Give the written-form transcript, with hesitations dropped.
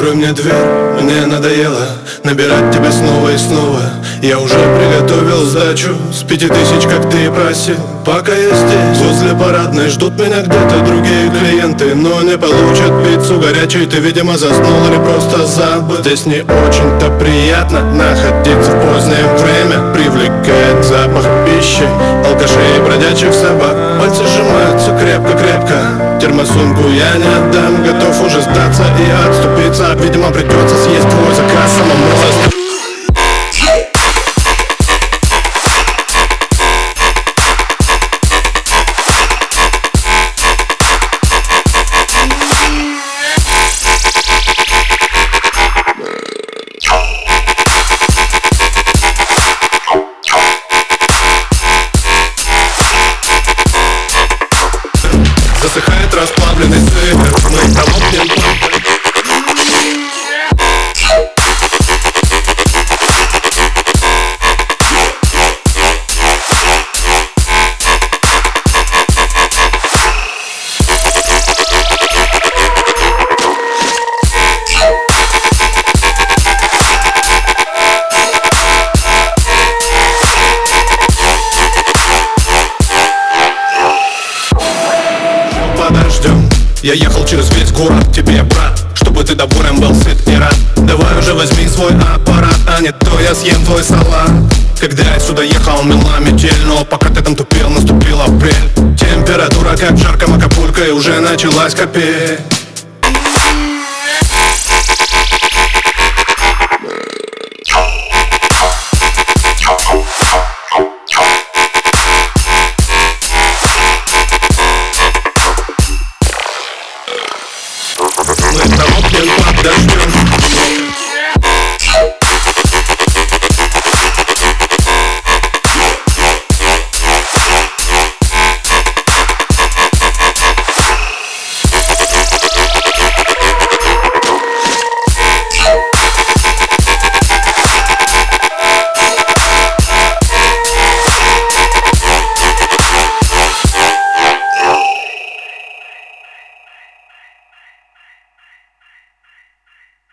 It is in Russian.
Открой мне дверь, мне надоело набирать тебя снова и снова. Я уже приготовил сдачу с 5000, как ты и просил. Пока я здесь, возле парадной, ждут меня где-то другие клиенты, но не получат пиццу горячей. Ты, видимо, заснул или просто забыл. Здесь не очень-то приятно находиться в позднее время. Привлекает запах пищи, алкашей и бродячих собак. Пальцы сжимаются крепко-крепко, термосумку я не отдам. Готов уже сдаться и отступиться. Видимо, придется съесть твой заказ самому. Засыхает расплавленный сыр, мы промокнем. Подождем. Я ехал через весь город тебе, брат, чтобы ты доволен был, сыт и рад. Давай уже возьми свой аппарат, а не то я съем твой салат. Когда я сюда ехал, мела метель, но пока ты там тупил, наступил апрель. Температура как в жарком Акапулько, и уже началась капель. Мы промокнем под дождем.